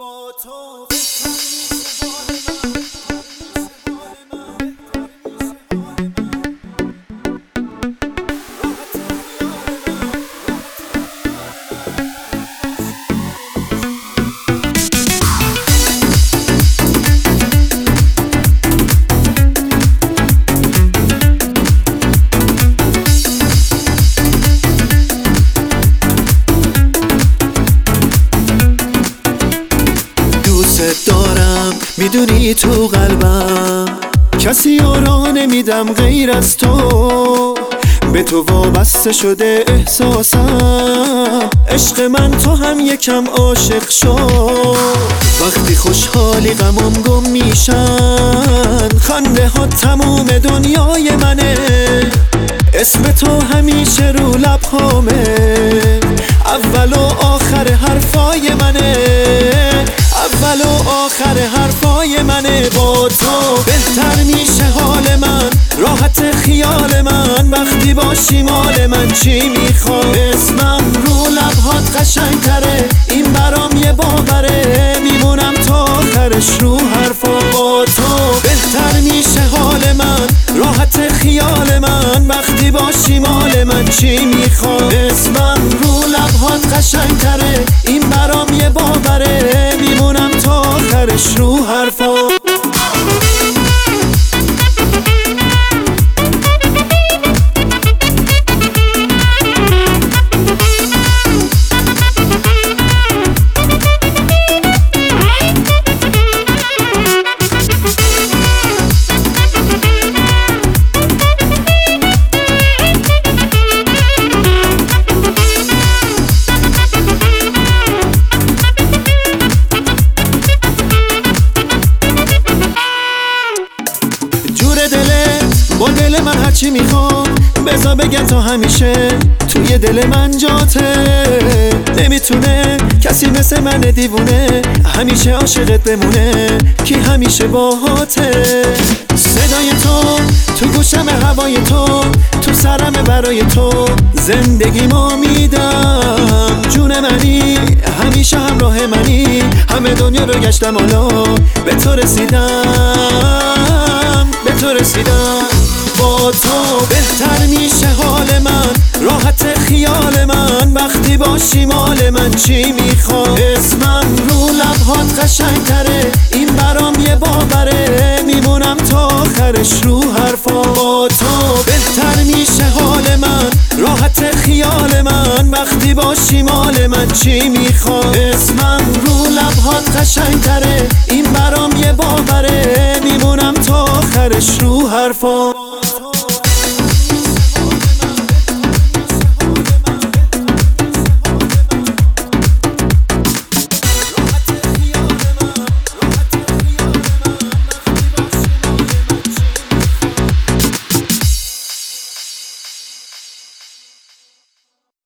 با تو دارم، میدونی تو قلبم کسی را نمیدم غیر از تو. به تو وابسته شده احساسم، عشق من تو هم یکم عاشق شو. وقتی خوشحالی غمم گم میشن، خنده ها تموم دنیای منه. اسم تو همیشه رو لبهامه، اول و آخر حرفای منه. اول و آخر حرفای منه. با تو بهتر میشه حال من، راحت خیال من. وقتی باشی مال من چی میخوام؟ اسمم رو لبهات قشنگ تره، این برام یه باوره. میمونم تا آخرش رو حرفا. با تو بهتر میشه حال من، راحت خیال من. وقتی باشی مال من چی میخوام؟ اسمم رو لبهات قشنگ تره، این برام یه باوره. میمونم تا آخرش رو حرفا. با دل من هرچی میخوام بذار بگم تا همیشه توی دل من جاته. نمیتونه کسی مثل من دیوونه همیشه عاشقت بمونه، کی همیشه باهاته. صدای تو گوشم، هوای تو سرم برای تو. زندگیمو میدم، جون منی همیشه همراه منی. همه دنیا رو گشتم حالا به تو رسیدم، به تو رسیدم. با تو بهتر میشه حال من، راحت خیال من. وقتی باشی مال من چی میخوام؟ اسمم رو لبهات قشنگ تره، این برام یه باوره. میمونم تا آخرش رو حرفا. با تو بهتر میشه حال من، راحت خیال من. وقتی باشی مال من چی میخوام؟ اسمم رو لبهات قشنگ تره، این برام یه باوره. میمونم تا آخرش رو حرفا.